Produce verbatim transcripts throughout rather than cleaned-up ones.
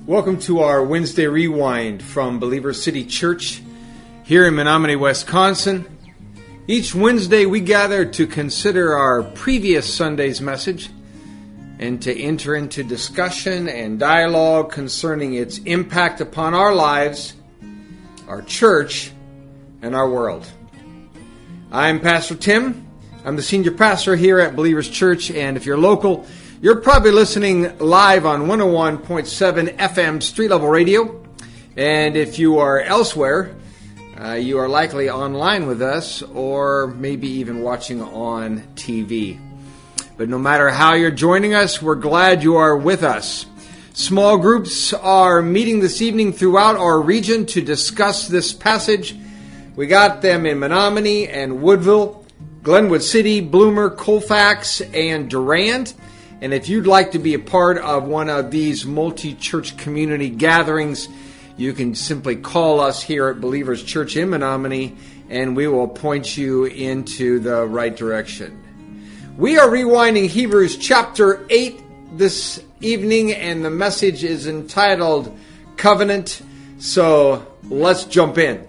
Welcome to our Wednesday Rewind from Believer City Church here in Menominee, Wisconsin. Each Wednesday we gather to consider our previous Sunday's message and to enter into discussion and dialogue concerning its impact upon our lives, our church, and our world. I'm Pastor Tim. I'm the senior pastor here at Believers Church, and if you're local, you're probably listening live on one oh one point seven F M Street Level Radio. And if you are elsewhere, uh, you are likely online with us or maybe even watching on T V. But no matter how you're joining us, we're glad you are with us. Small groups are meeting this evening throughout our region to discuss this passage. We got them in Menominee and Woodville, Glenwood City, Bloomer, Colfax, and Durand. And if you'd like to be a part of one of these multi-church community gatherings, you can simply call us here at Believers Church in Menominee, and we will point you into the right direction. We are rewinding Hebrews chapter eight this evening, and the message is entitled Covenant. So let's jump in.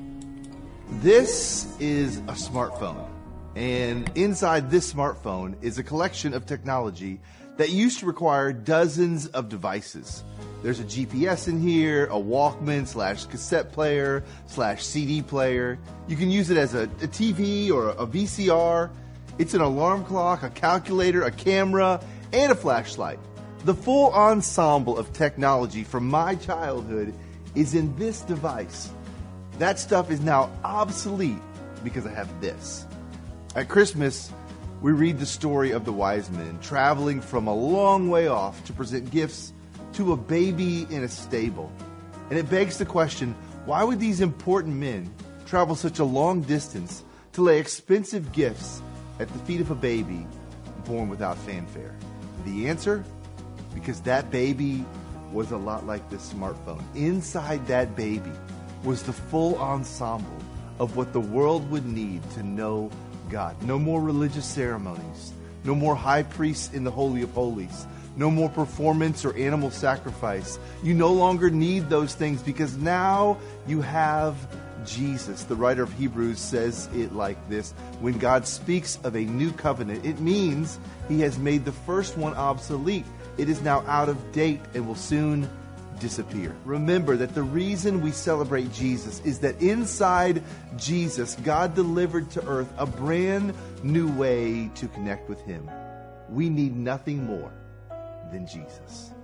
This is a smartphone. And inside this smartphone is a collection of technology that used to require dozens of devices. There's a G P S in here, a Walkman slash cassette player slash C D player. You can use it as a, a T V or a V C R. It's an alarm clock, a calculator, a camera, and a flashlight. The full ensemble of technology from my childhood is in this device. That stuff is now obsolete because I have this. At Christmas, we read the story of the wise men traveling from a long way off to present gifts to a baby in a stable. And it begs the question, why would these important men travel such a long distance to lay expensive gifts at the feet of a baby born without fanfare? The answer? Because that baby was a lot like this smartphone. Inside that baby was the full ensemble of what the world would need to know God. No more religious ceremonies. No more high priests in the Holy of Holies. No more performance or animal sacrifice. You no longer need those things because now you have Jesus. The writer of Hebrews says it like this: when God speaks of a new covenant, it means He has made the first one obsolete. It is now out of date and will soon disappear. Remember that the reason we celebrate Jesus is that inside Jesus, God delivered to earth a brand new way to connect with Him. We need nothing more than Jesus.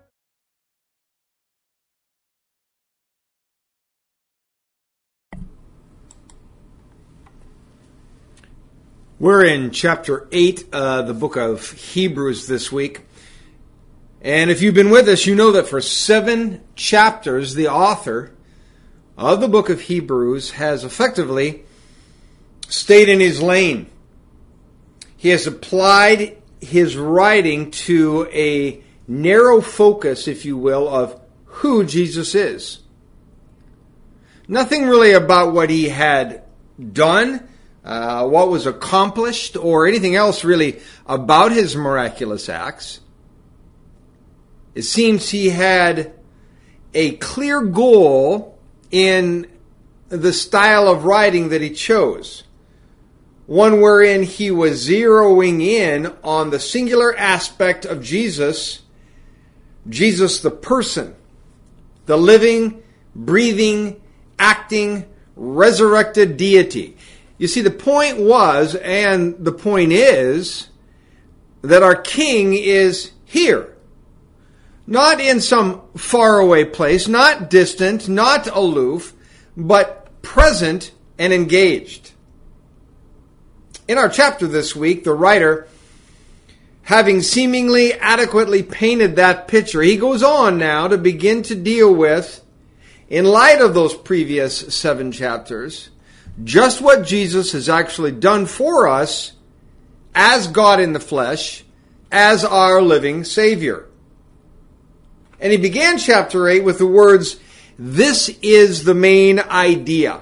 We're in chapter eight, uh, the book of Hebrews this week. And if you've been with us, you know that for seven chapters, the author of the book of Hebrews has effectively stayed in his lane. He has applied his writing to a narrow focus, if you will, of who Jesus is. Nothing really about what he had done, uh, what was accomplished, or anything else really about his miraculous acts. It seems he had a clear goal in the style of writing that he chose. One wherein he was zeroing in on the singular aspect of Jesus, Jesus the person, the living, breathing, acting, resurrected deity. You see, the point was, and the point is, that our King is here. Not in some faraway place, not distant, not aloof, but present and engaged. In our chapter this week, the writer, having seemingly adequately painted that picture, he goes on now to begin to deal with, in light of those previous seven chapters, just what Jesus has actually done for us as God in the flesh, as our living Savior. And he began chapter eight with the words, "This is the main idea."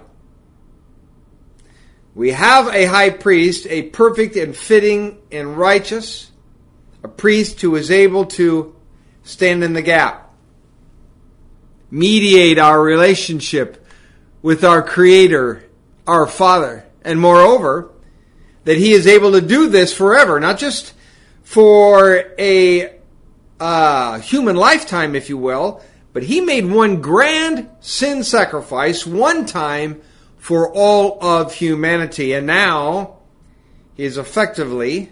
We have a high priest, a perfect and fitting and righteous, a priest who is able to stand in the gap. mediate our relationship with our Creator, our Father. And moreover, that He is able to do this forever, not just for a uh, human lifetime, if you will, but He made one grand sin sacrifice one time for all of humanity. And now He is effectively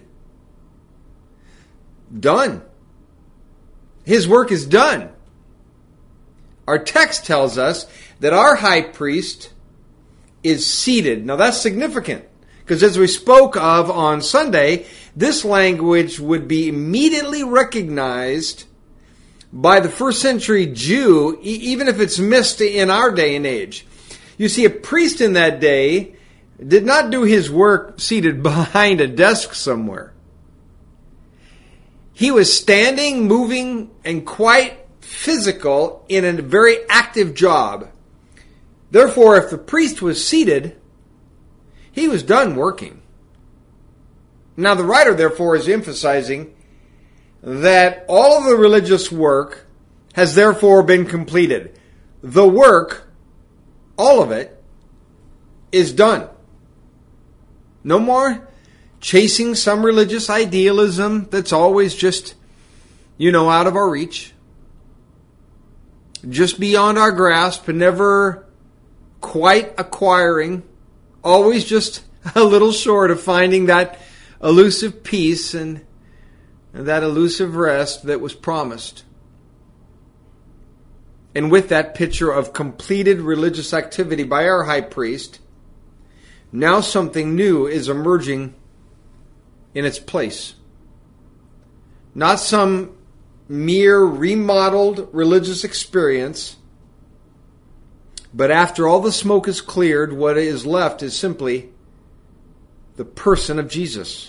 done. His work is done. Our text tells us that our high priest is seated. Now that's significant, because as we spoke of on Sunday, this language would be immediately recognized by the first century Jew, e- even if it's missed in our day and age. You see, a priest in that day did not do his work seated behind a desk somewhere. He was standing, moving, and quite physical in a very active job. Therefore, if the priest was seated, he was done working. Now, the writer, therefore, is emphasizing that all of the religious work has therefore been completed. The work, all of it, is done. No more chasing some religious idealism that's always just, you know, out of our reach, just beyond our grasp, and never quite acquiring, always just a little short of finding that elusive peace and, and that elusive rest that was promised. And with that picture of completed religious activity by our high priest, now something new is emerging in its place. Not some mere remodeled religious experience, but after all the smoke is cleared, what is left is simply the person of Jesus.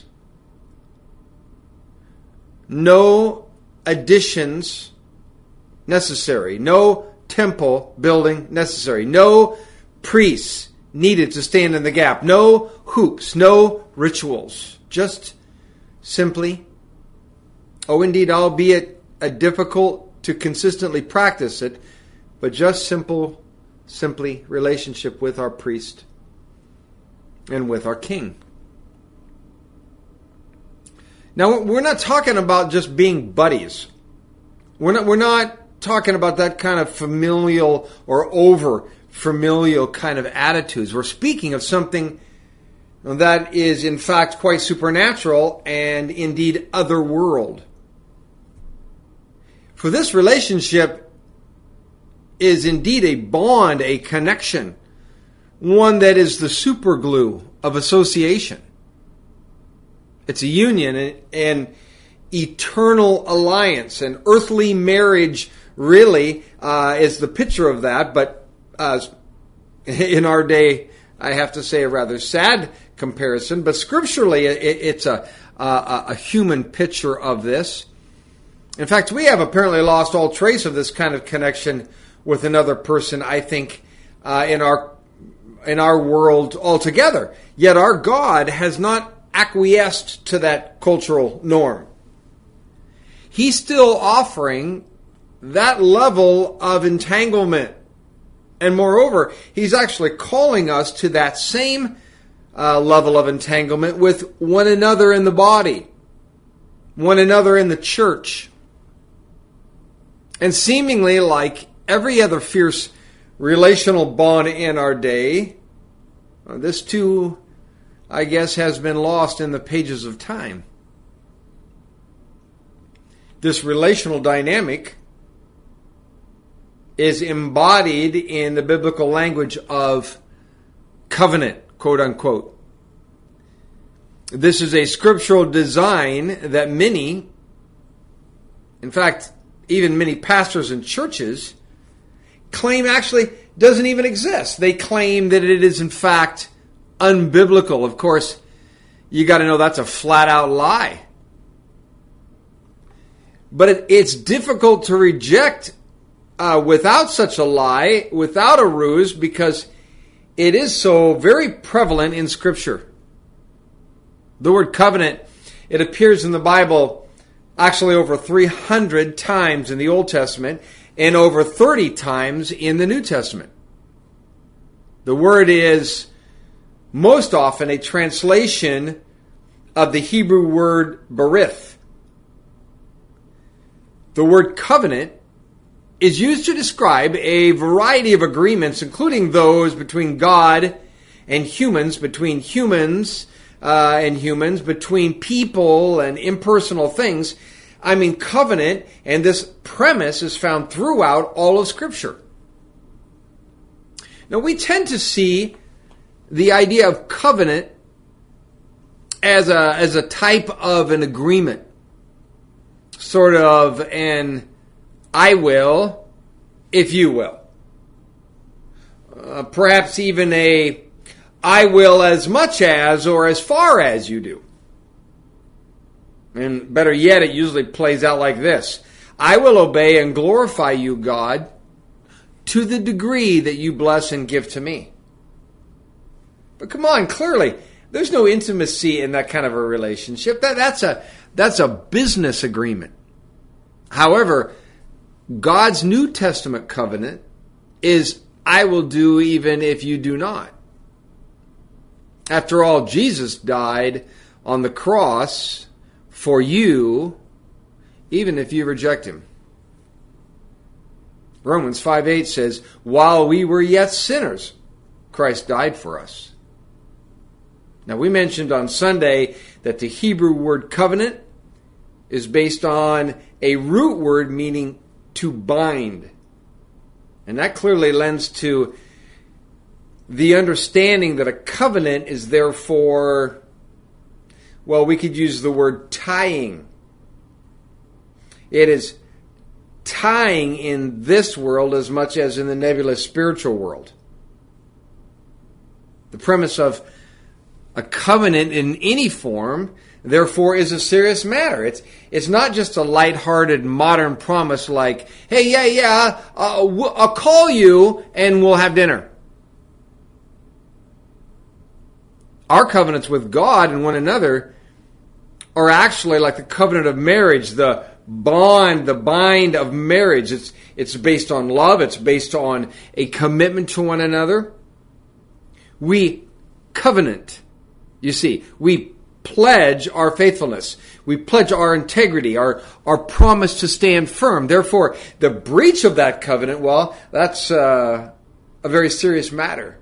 No additions necessary. No temple building necessary. No priests needed to stand in the gap. No hoops. No rituals. Just simply, oh indeed, albeit a difficult to consistently practice it, but just simple, simply relationship with our priest and with our king. Now, we're not talking about just being buddies. We're not, we're not talking about that kind of familial or over familial kind of attitudes. We're speaking of something that is in fact quite supernatural and indeed otherworld. For this relationship is indeed a bond, a connection, one that is the superglue of association. It's a union and an eternal alliance. An earthly marriage really uh, is the picture of that, but uh, in our day, I have to say a rather sad comparison, but scripturally it, it's a, a, a human picture of this. In fact, we have apparently lost all trace of this kind of connection with another person, I think, uh, in our in our world altogether. Yet our God has not acquiesced to that cultural norm. He's still offering that level of entanglement. And moreover, He's actually calling us to that same uh, level of entanglement with one another in the body, one another in the church. And seemingly like every other fierce relational bond in our day, uh, this too, I guess, has been lost in the pages of time. This relational dynamic is embodied in the biblical language of covenant, quote unquote. This is a scriptural design that many, in fact, even many pastors and churches, claim actually doesn't even exist. They claim that it is in fact unbiblical. Of course, you got to know that's a flat out lie. But it, it's difficult to reject uh, without such a lie, without a ruse, because it is so very prevalent in Scripture. The word covenant, it appears in the Bible actually over three hundred times in the Old Testament, and over thirty times in the New Testament. The word is most often a translation of the Hebrew word berith. The word covenant is used to describe a variety of agreements, including those between God and humans, between humans uh, and humans, between people and impersonal things. I mean, covenant, and this premise is found throughout all of Scripture. Now, we tend to see the idea of covenant as a, as a type of an agreement, sort of an I will, if you will. Uh, perhaps even a I will as much as or as far as you do. And better yet, it usually plays out like this. I will obey and glorify you, God, to the degree that you bless and give to me. But come on, clearly, there's no intimacy in that kind of a relationship. That, that's a, that's a business agreement. However, God's New Testament covenant is, I will do even if you do not. After all, Jesus died on the cross for you, even if you reject him. Romans five eight says, while we were yet sinners, Christ died for us. Now, we mentioned on Sunday that the Hebrew word covenant is based on a root word meaning to bind. And that clearly lends to the understanding that a covenant is therefore, well, we could use the word tying. It is tying in this world as much as in the nebulous spiritual world. The premise of a covenant in any form, therefore, is a serious matter. It's it's not just a lighthearted modern promise like, hey, yeah, yeah, uh, I'll call you and we'll have dinner. Our covenants with God and one another are actually like the covenant of marriage, the bond, the bind of marriage. It's it's based on love. It's based on a commitment to one another. We covenant. You see, we pledge our faithfulness. We pledge our integrity, our, our promise to stand firm. Therefore, the breach of that covenant, well, that's uh, a very serious matter.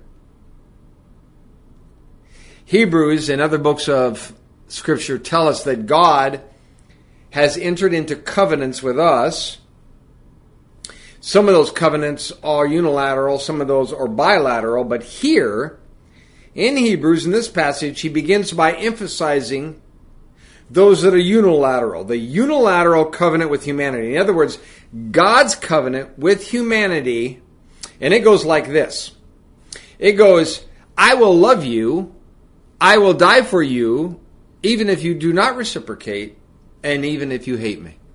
Hebrews and other books of Scripture tell us that God has entered into covenants with us. Some of those covenants are unilateral, some of those are bilateral, but here, in Hebrews, in this passage, he begins by emphasizing those that are unilateral, the unilateral covenant with humanity. In other words, God's covenant with humanity, and it goes like this. It goes, I will love you, I will die for you, even if you do not reciprocate, and even if you hate me.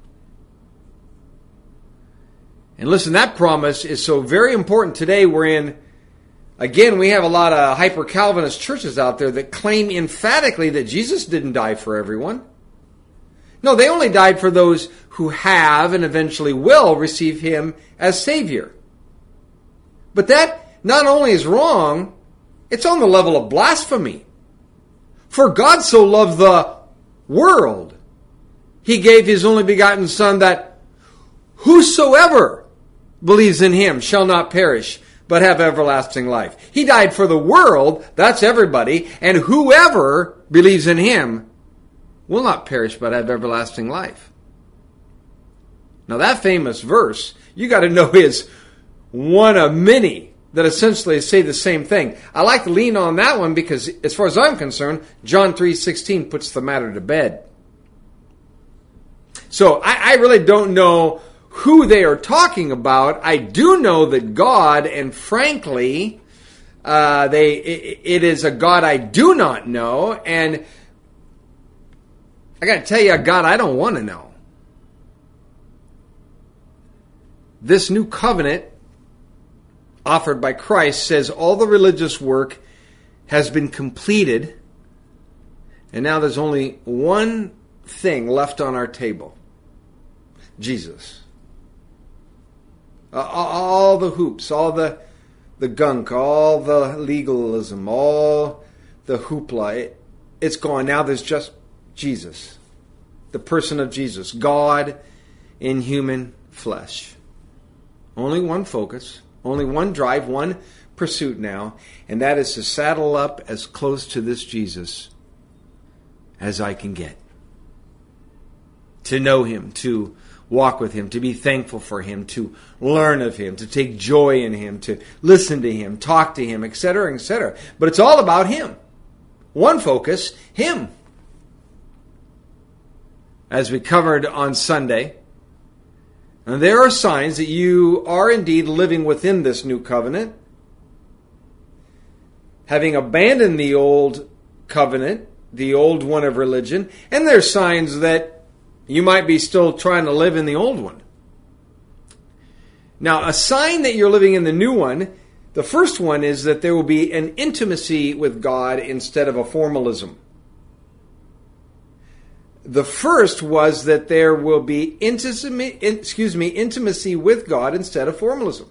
And listen, that promise is so very important today. We're in Again, we have a lot of hyper-Calvinist churches out there that claim emphatically that Jesus didn't die for everyone. No, they only died for those who have and eventually will receive him as Savior. But that not only is wrong, it's on the level of blasphemy. For God so loved the world, he gave his only begotten Son, that whosoever believes in him shall not perish, but have everlasting life. He died for the world, that's everybody, and whoever believes in him will not perish, but have everlasting life. Now that famous verse, you got to know, is one of many that essentially say the same thing. I like to lean on that one because, as far as I'm concerned, John three sixteen puts the matter to bed. So I, I really don't know who they are talking about. I do know that God, and frankly, uh, they it, it is a God I do not know, and I got to tell you, a God I don't want to know. This new covenant offered by Christ says all the religious work has been completed, and now there's only one thing left on our table: Jesus. Uh, all the hoops, all the the gunk, all the legalism, all the hoopla. It, it's gone. Now there's just Jesus, the person of Jesus, God in human flesh. Only one focus, only one drive, one pursuit now, and that is to saddle up as close to this Jesus as I can get. To know him, to walk with him, to be thankful for him, to learn of him, to take joy in him, to listen to him, talk to him, et cetera, et cetera. But it's all about him. One focus, him. As we covered on Sunday, and there are signs that you are indeed living within this new covenant, having abandoned the old covenant, the old one of religion, and there are signs that you might be still trying to live in the old one. Now, a sign that you're living in the new one, the first one is that there will be an intimacy with God instead of a formalism. The first was that there will be intimacy, excuse me, intimacy with God instead of formalism.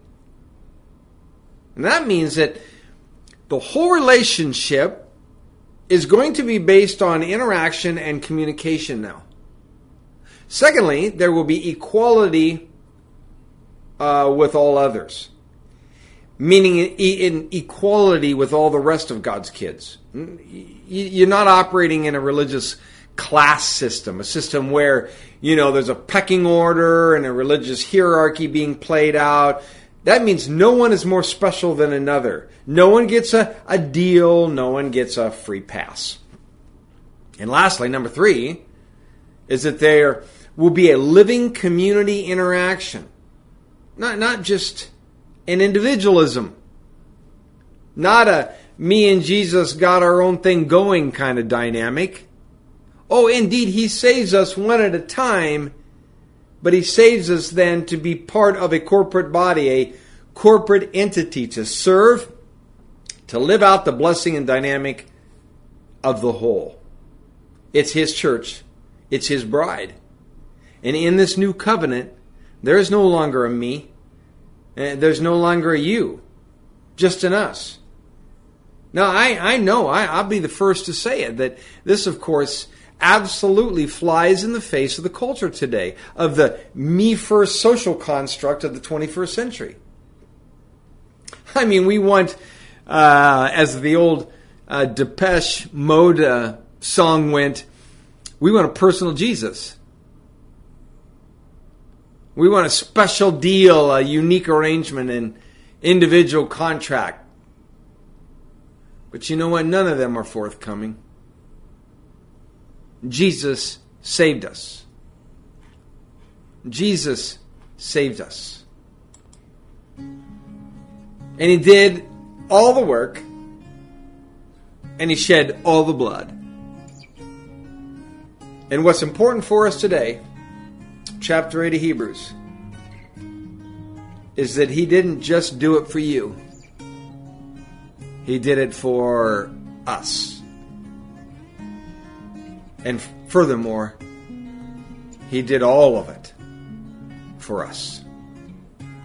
And that means that the whole relationship is going to be based on interaction and communication now. Secondly, there will be equality uh, with all others, meaning in equality with all the rest of God's kids. You're not operating in a religious class system, a system where, you know, there's a pecking order and a religious hierarchy being played out. That means no one is more special than another. No one gets a, a deal. No one gets a free pass. And lastly, number three, is that there will be a living community interaction. Not, not just an individualism. Not a me and Jesus got our own thing going kind of dynamic. Oh, indeed, he saves us one at a time, but he saves us then to be part of a corporate body, a corporate entity, to serve, to live out the blessing and dynamic of the whole. It's his church. It's his bride. And in this new covenant, there is no longer a me. There's no longer a you. Just an us. Now, I, I know, I, I'll be the first to say it, that this, of course, absolutely flies in the face of the culture today, of the me-first social construct of the twenty-first century. I mean, we want, uh, as the old uh, Depeche Mode uh, song went, we want a personal Jesus. We want a special deal, a unique arrangement, an individual contract. But you know what? None of them are forthcoming. Jesus saved us. Jesus saved us. And he did all the work, and he shed all the blood. And what's important for us today, chapter eight of Hebrews, is that he didn't just do it for you. He did it for us. And furthermore, he did all of it for us.